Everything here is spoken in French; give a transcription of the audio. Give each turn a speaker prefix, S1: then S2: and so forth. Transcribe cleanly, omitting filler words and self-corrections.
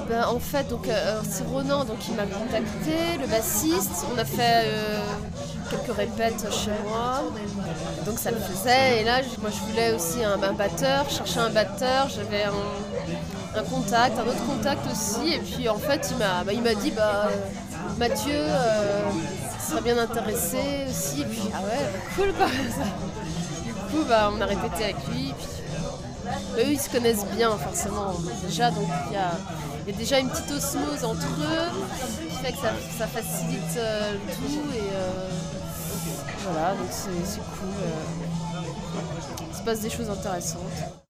S1: En fait, c'est Ronan qui m'a contacté, le bassiste. On a fait quelques répètes chez moi, donc ça le faisait. Et là, moi, je voulais aussi un batteur, je cherchais un batteur. J'avais un contact, un autre contact aussi. Et puis en fait, il m'a dit Mathieu serait bien intéressé aussi. Et puis ah ouais, cool quoi. Du coup, on a répété avec lui. Eux, ils se connaissent bien forcément déjà, donc il y a déjà une petite osmose entre eux qui fait que ça facilite le tout et voilà, donc c'est cool. Il se passe des choses intéressantes.